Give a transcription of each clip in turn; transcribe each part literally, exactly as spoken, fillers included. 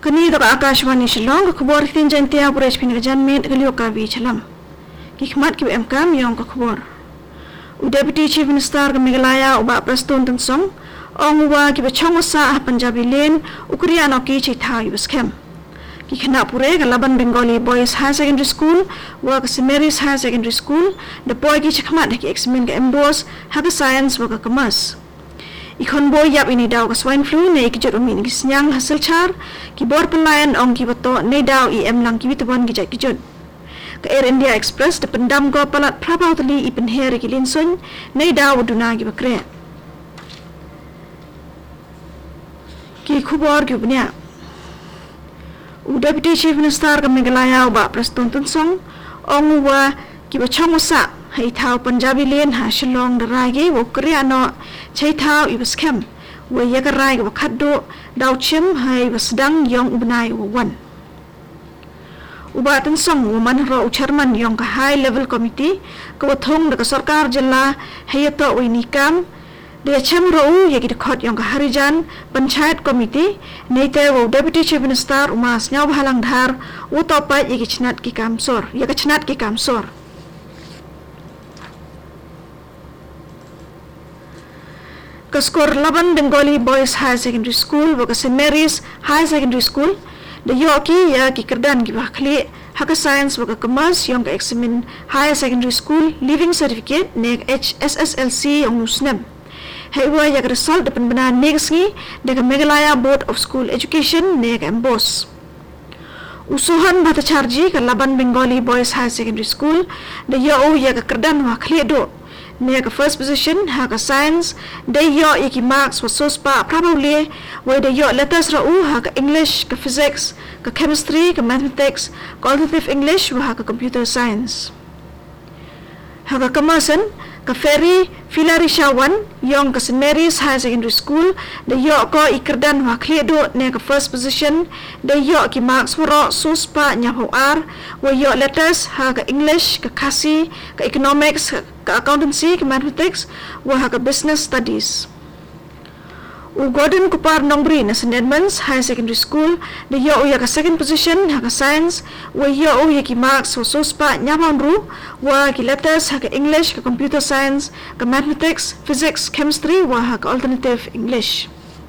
Kini doka Akashwani Shillong kubor tin jantia pura H P Nagajan met galioka vi chalam. Kikmat ki M K yong ka kubor. U Deputy Chief Minister ka Meghalaya uba Praston Tansong ong wa ki bachong sa Punjabi Lane ukriya no ki chitha i baskem. Ki khana pure ka Laban Bengali Boys High Secondary School wa ka Semeris High Secondary School the boy ki chakmat ki examen ka embos ha ka science wa ka commerce. Ikon boy yap ini daw ka swine flu ne ki jot umin ki snyang hasil char ki bor pelayan ong ki bato ne daw i em lang ki bitawan ki jat ki jot. Ka Air India Express de pendam go palat prabau tali i penher ki linsun ne daw duna ki bakre. Ki khubor ki ubnya. U Deputy Chief Minister ka Meghalaya uba Praston Tansong ong wa ki bachong sa hai thao Punjabi Lane ha Shillong daragi wo kriya no chai thao i baskem wo yagarai wo khaddo daw chim hai basdang yong ubnai wo wan uba Tansong wo man ro chairman yong ka high level committee ko thong da sarkar jilla hayato wo nikam de chem ro yagi de khot yong ka harijan panchayat committee neite wo Deputy Chief Minister umas nyaw halang dhar wo to pa yagi chnat ki kamsor yaga chnat ki kamsor Kaskor Laban Bengali Boys High Secondary School wa Saint Mary's High Secondary School the yoki ya ki kerdan ki bakhli haka science wa commerce yong ka examen High Secondary School living certificate ne H S S L C yong nusnem hai wa ya result depan bana next ni de Meghalaya Board of School Education ne embos usuhan bata charji ka Laban Bengali Boys High Secondary School the yo ya ka kerdan wa khli do ne ka first position ha ka science de yo iki marks wa sospa probably wa de yo letters ra u ha ka English ka physics ka chemistry ka mathematics qualitative English wa ha ka computer science ha ka commerce ka ferry Filarisha one yong ka Saint Mary's High Secondary School de yo ko ikerdan wa khledo ne ka first position de yo ki marks wa ro sospa nya ho ar wa yo letters ha ka English ka khasi ka economics ka accountancy ka mathematics wa ha ka business studies u Gordon Kupar Nongbri na Saint Edmunds High Secondary School de yo ya ka second position ha ka science wa yo ya ki marks wa sospa nya ru wa ki letters ha ka English ka computer science ka mathematics physics chemistry wa ha ka alternative English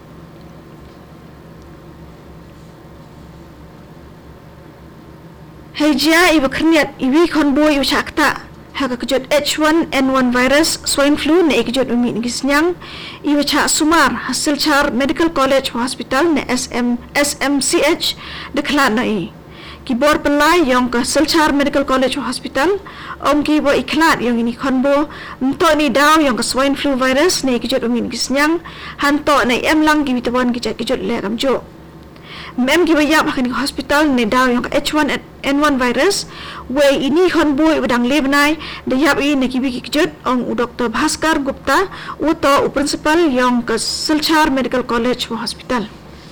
Hejia iba krniat iwi konboy u chakta ha ka kejot H one N one virus swine flu ne kejot umi ni gisnyang iwa cha sumar hasil char Medical College Hospital ne S M S M C H deklan na i ki bor pelai yong ka Silchar Medical College Hospital om ki bo iklat yong ini konbo nto ni daw yong ka swine flu virus ne kejot umi ni gisnyang hanto ne em lang ki bitawan ki kejot le kam jo mem ki bayap hakani hospital ne daw yong ka H one N one virus we ini konbo ibadang lebnai de yap i ne ki bi ki kejot ong u Doctor Bhaskar Gupta u to u principal yong ka Silchar Medical College Hospital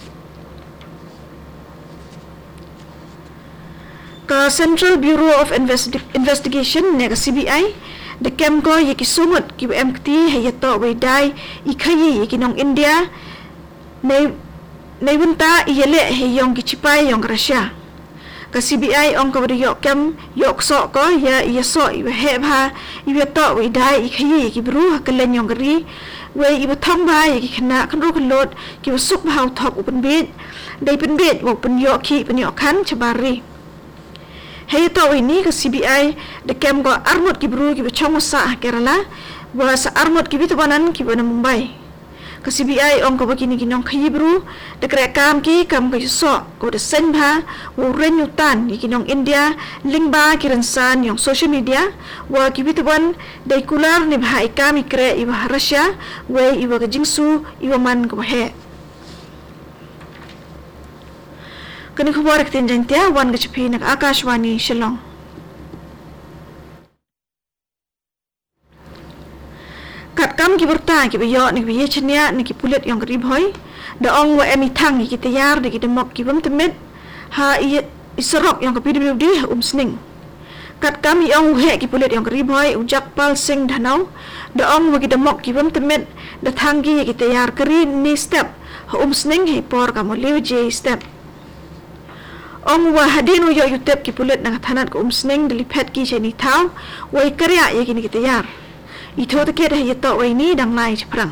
ka Central Bureau of Investi- Investigation ne ka C B I de kem ko yeki sumut ki M T hayato we dai ikhayi yeki nong India ne ne bunta yele he yong ki chipai yong Russia ka C B I ong ka yo kem yok so ko ya ya so i he bha i to we dai ikhayi ki bru ka len yong ri we i thong ba yeki khna kan ru kan lot ki suk bha thok upen bit dai pen bit wo pen yo ki pen yo khan chabari Hei tau ini ke C B I de kem go armut ki bru ki bechong sa Kerala wa sa armut ki bitabanan ki bana Mumbai ke C B I ong ko bakini kinong khayi bru de krekam ki kam ko so ko de sen bha wo ren yutan ki kinong India lingba ki ransan yong social media wa ki bitaban de kular ni bhai kam ikre i Russia we i wa jingsu i wa man ko he Kani khubor kitin jantia wan gachapi nak Akashwani Shillong. Kat kam ki berta ki bayo ni biye chenya ni ki pulet yang rib hoy da ong wa emi thang ki tayar de ki demok ki bam temet ha i isrok yang P W D um sning. Kat kam i ong he ki pulet yang rib hoy ujak pal sing dhanau da ong wa ki demok ki bam temet da thang ki ki tayar kari ni step ha um sning he por ka mo lew je step Ong wa hadin uyo yutep ki pulet na tanat ko umsneng delipet ki cheni tau wai karya ye kini kita yar ito te keda yeto wai ni dang lai perang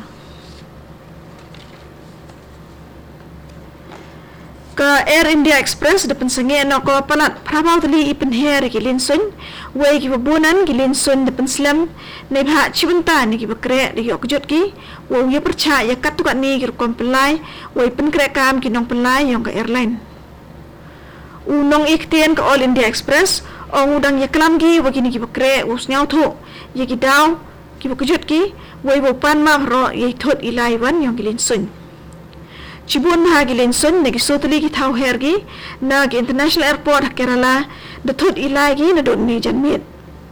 ka Air India Express depan senge no ko palat prabau tali ipen her ki linsun wai ki babunan ki linsun depan slam nei bha chibunta ni ki bakre di yok jot ki wo ye percaya kat tu kat ni ki kom pelai wai pen kre kam ki nong pelai yong ka airline unong iktian ke All India Express ong udang ye kelam gi wagini ki bakre us nyau tho ye ki daw ki bakujut ki wai bo pan ma ro ye thot ilai wan yong gilin sun chibun ha gilin sun ne ki sotli ki thau her gi na ki international airport Kerala de thot ilai gi na don ni jan mit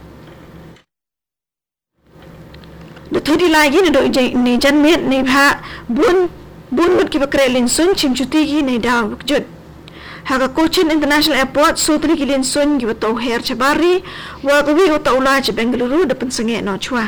de thot ilai gi na do ni jan mit ni bha bun bun mut ki bakre lin sun chim chuti gi nei daw bakujut Haga Cochin International Airport sutri kilin sun gi bato her chabari wa gawi uta ula che Bengaluru depan senge no chua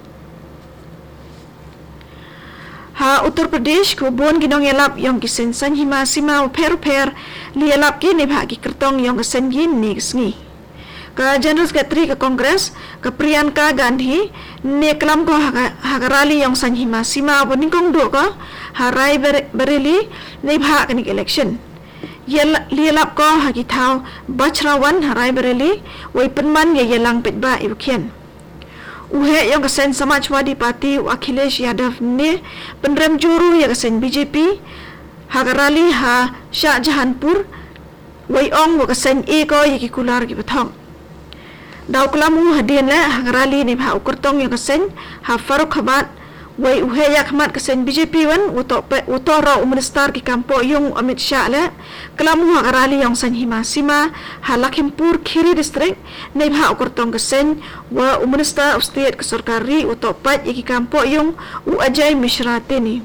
ha Uttar Pradesh ko bon ginong yalap yong kisen san hima sima per per li yalap ki ne bhagi kertong yong sen gin ni sngi ka General Secretary ka Congress ka Priyanka Gandhi ne kalam ko haga rally yong san hima sima boning kong do ko harai bereli ne bha ka ni election Yel lielap ko hagi thau bachrawan harai bereli wai penman ye yelang petba ibkhian uhe yang kesen Samajwadi Party Akhilesh Yadav ne penrem juru ya kesen B J P hagarali ha Shah Jahanpur wai ong wa kesen e ko ye ki kular ki bathong daw klamu hadien la hagarali ne bha ukurtong ya kesen ha Farokhabad wai uhe yak mat kesen B J P wan uto pe uto ro minister ki kampo yung Amit Shah la kelamu hagarali yang san hima sima ha Lakhimpur Khiri district nei bha ukurtong kesen wa minister of state ke sarkari uto pat ki kampo yung u Ajay Mishra teni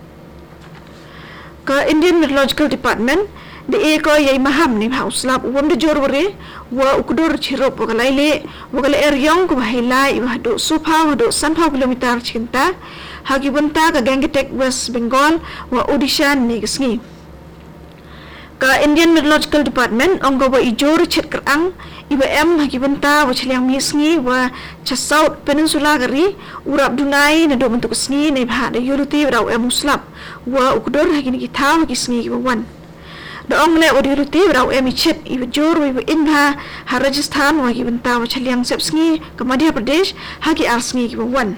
ka Indian Meteorological Department de eko yai maham ni bha uslap wam de jorwore wa ukdur chirop wa laile wa kale eryong ko bahilai wa do supha wa do sanpha kilometer cinta hagi bunta ka Gangetic West Bengal wa Odisha ni gisngi ka Indian Meteorological Department onggo wa ijor chet kerang iba em hagi bunta wa chliang misngi wa South Peninsula gari urap dunai na do bentuk sngi nei bha de yuruti raw em uslap wa ukdur hagi ni kitha hagi sngi wa wan da ongle odiruti raw emi chip iba jor wi inha ha Rajasthan wa gi banta wa chaliang sepsngi ka Madhya Pradesh hagi arsngi gi wan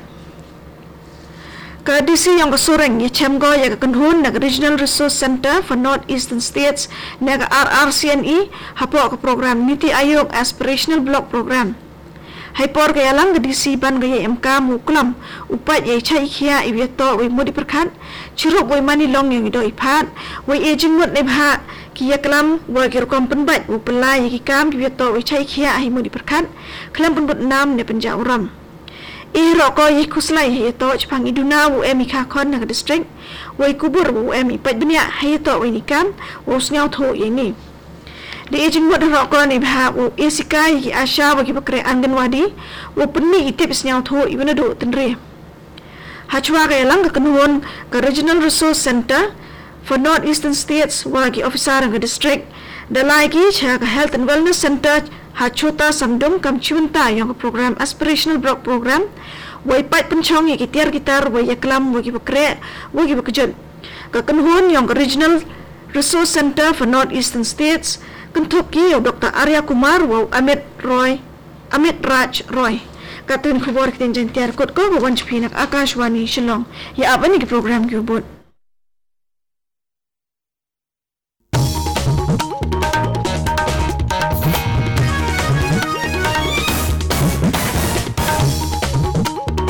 ka D C yang ka Soreng ye chamgo ya ka Kanhun na Regional Resource Center for North Eastern States na ka R R C N E hapo ka program Niti Ayog Aspirational Block Program Haipor kaya lang D C ban gaya M K muklam upat ye chai khia ibyato we modi perkhat chiruk we mani long yang do iphat we aging mut ne bha kia klam we kir kom penbat u pelai ki kam ibyato we chai khia ai modi perkhat klam penbut nam ne penja uram e ro ko ye kuslai he to chpang iduna u emi kha khon na district we kubur u emi pat dunia he to we ni kam u snyau tho ye ni di aging mut ro ko ni bha u esikai ki asha wa ki bakre anganwadi u penni itip snyau tho ibna do tenre hachwa ga lang ka Kanhun ka Regional Resource Center for North Eastern States wa ki officer ng district dalai ki cha ka Health and Wellness Center ha Chota Samdum kam chunta yung program Aspirational Block Program wa pat penchong ki tiar gitar wa yaklam wa ki bakre wa ki bakjun ka Kanhun yung Regional Resource Center for North Eastern States Kentuk ki Doctor Arya Kumar wa Amit Roy Amit Raj Roy katun khobor kitin jantiar kot ko wanch phinak Akashwani Shillong ya abani ki program ki bot